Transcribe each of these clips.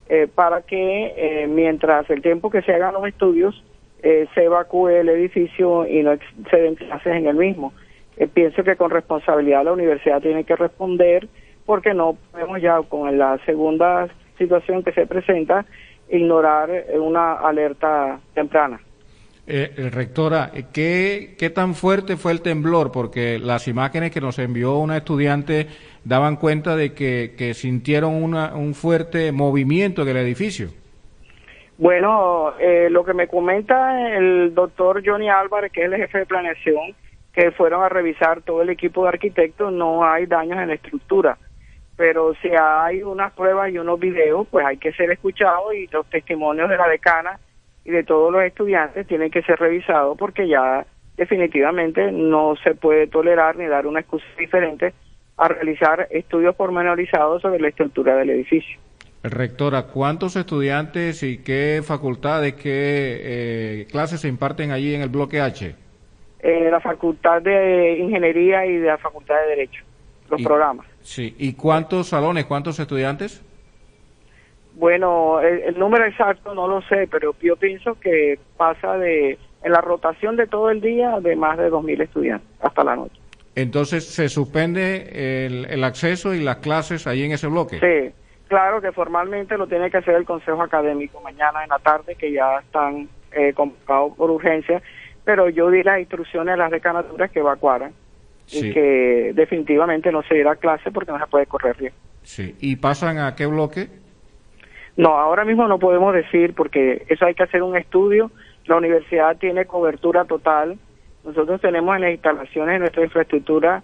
para que mientras el tiempo que se hagan los estudios se evacúe el edificio y no se den clases en el mismo. Pienso que con responsabilidad la universidad tiene que responder, porque no podemos ya con la segunda situación que se presenta ignorar una alerta temprana. Rectora, ¿qué tan fuerte fue el temblor? Porque las imágenes que nos envió una estudiante daban cuenta de que sintieron un fuerte movimiento en el edificio. Bueno, lo que me comenta el doctor Johnny Álvarez, que es el jefe de planeación, que fueron a revisar todo el equipo de arquitectos, no hay daños en la estructura. Pero si hay unas pruebas y unos videos, pues hay que ser escuchados, y los testimonios de la decana y de todos los estudiantes tienen que ser revisados, porque ya definitivamente no se puede tolerar ni dar una excusa diferente a realizar estudios pormenorizados sobre la estructura del edificio. Rectora, ¿cuántos estudiantes y qué facultades, qué clases se imparten allí en el bloque H? La Facultad de Ingeniería y de la Facultad de Derecho, los programas. Sí, ¿y cuántos salones, cuántos estudiantes? Bueno, el número exacto no lo sé, pero yo pienso que pasa en la rotación de todo el día, de más de 2.000 estudiantes hasta la noche. Entonces, ¿se suspende el acceso y las clases ahí en ese bloque? Sí, claro que formalmente lo tiene que hacer el Consejo Académico mañana en la tarde, que ya están convocados por urgencia, pero yo di las instrucciones a las decanaturas que evacuaran, sí, y que definitivamente no se diera clase porque no se puede correr riesgo. Sí, ¿y pasan a qué bloque? No, ahora mismo no podemos decir, porque eso hay que hacer un estudio. La universidad tiene cobertura total. Nosotros tenemos en las instalaciones de nuestra infraestructura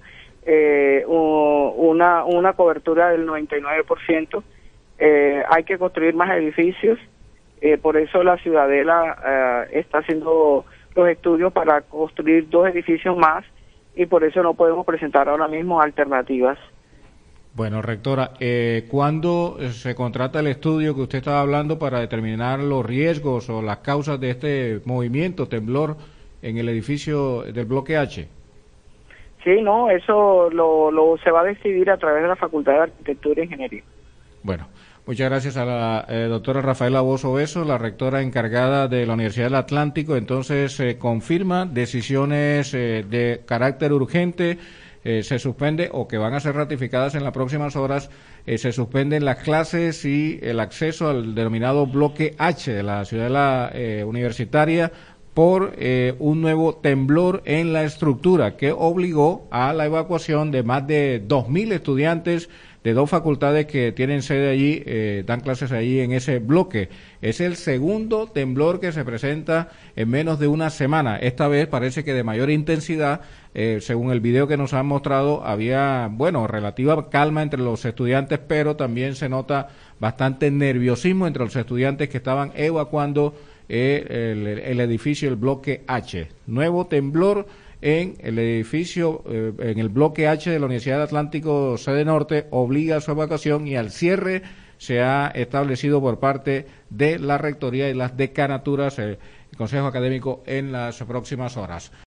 una cobertura del 99%. Hay que construir más edificios. Por eso la Ciudadela está haciendo los estudios para construir 2 edificios más, y por eso no podemos presentar ahora mismo alternativas. Bueno, rectora, ¿cuándo se contrata el estudio que usted estaba hablando para determinar los riesgos o las causas de este movimiento, temblor, en el edificio del bloque H? Sí, no, eso se va a decidir a través de la Facultad de Arquitectura e Ingeniería. Bueno, muchas gracias a la doctora Rafaela Bozo Beso, la rectora encargada de la Universidad del Atlántico. Entonces, se confirma decisiones de carácter urgente. Se suspende, o que van a ser ratificadas en las próximas horas, se suspenden las clases y el acceso al denominado bloque H de la ciudadela universitaria por un nuevo temblor en la estructura que obligó a la evacuación de más de 2.000 estudiantes de 2 facultades que tienen sede allí, dan clases allí en ese bloque. Es el segundo temblor que se presenta en menos de una semana. Esta vez parece que de mayor intensidad. Según el video que nos han mostrado, había, relativa calma entre los estudiantes, pero también se nota bastante nerviosismo entre los estudiantes que estaban evacuando el edificio, el bloque H. Nuevo temblor en el edificio, en el bloque H de la Universidad del Atlántico, sede norte, obliga a su evacuación, y al cierre se ha establecido por parte de la rectoría y las decanaturas, el Consejo Académico, en las próximas horas.